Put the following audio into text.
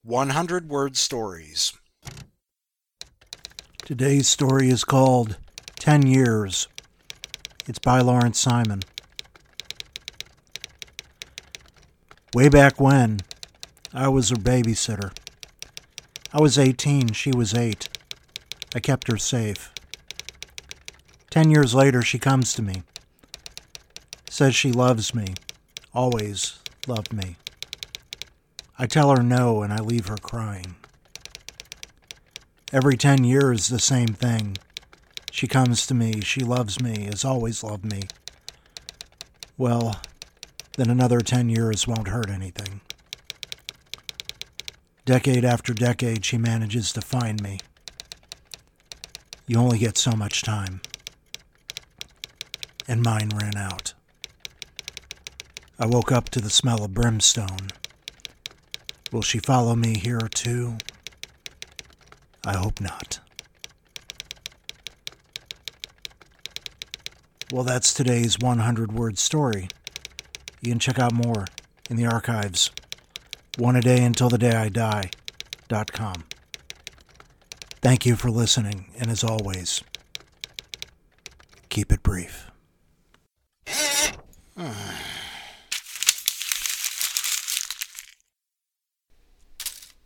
100 Word Stories. Today's story is called 10 Years. It's by Lawrence Simon. Way back when, I was her babysitter. I was 18, she was 8. I kept her safe. 10 years later, she comes to me. Says she loves me, always loved me. I tell her no, and I leave her crying. Every 10 years, the same thing. She comes to me, she loves me, has always loved me. Well, then another 10 years won't hurt anything. Decade after decade, she manages to find me. You only get so much time. And mine ran out. I woke up to the smell of brimstone. Will she follow me here too? I hope not. Well, that's today's 100-word story. You can check out more in the archives. oneadayuntilthedayidie.com. Thank you for listening, and as always, keep it brief.